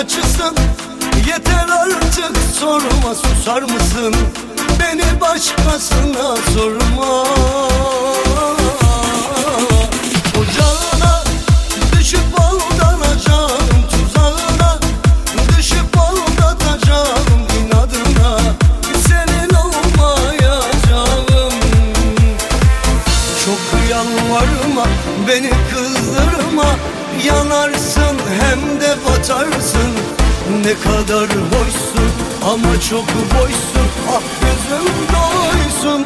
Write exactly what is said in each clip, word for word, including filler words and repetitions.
inatçısın. Yeter artık sorma, susar mısın? Beni başkasına sorma. Ocağına düşüp aldanacağım, tuzağına düşüp aldatacağım inadına. Senin olmayacağım. Çok yalvarma, beni kızdırma. Yanarsın hem de batarsın. Ne kadar hoşsun ama çok boşsun. Ah gözüm doysun.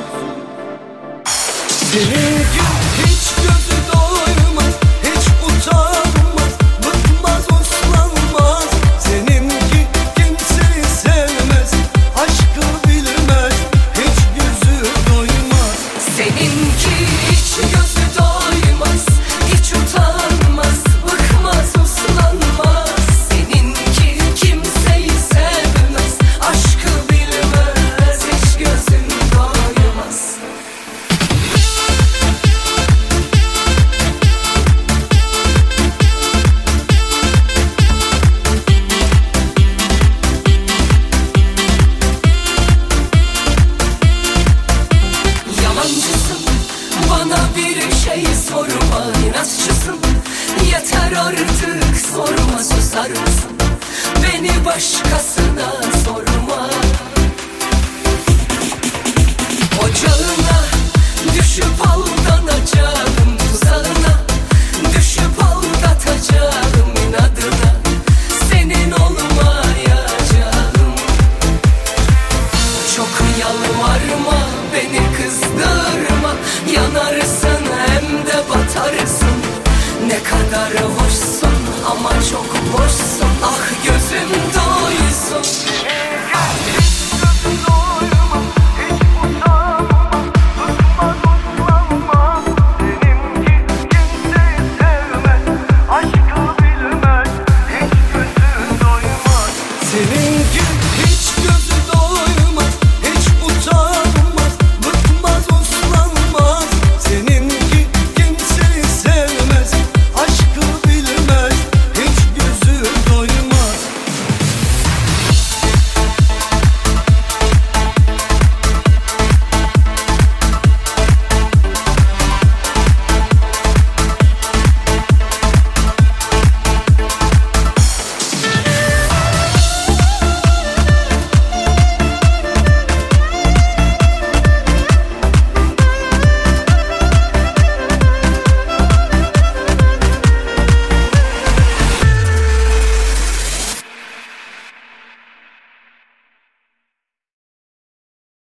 Seninki hiç gözü doymaz, hiç utanmaz, bıkmaz, uslanmaz. Seninki kimseyi sevmez, aşkı bilmez, hiç gözü doymaz. Seninki hiç gözü doymaz, hiç utanmaz, bıkmaz, uslanmaz. Seninki kimseyi sevmez, aşkı bilmez, hiç gözün doymaz. Yalancısın, bana bir şey sorma, inatçısın. Yeter artık sorma, susar mısın? Beni başkasına sorma. Ocağına düşüp aldanacağım, tuzağına düşüp aldatacağım inadına. Senin olmayacağım. Çok yalvarma, beni kızdırma. Yanarsın hem de batarsın. Ne kadar hoşsun ama çok boşsun. Ah gözüm doysun.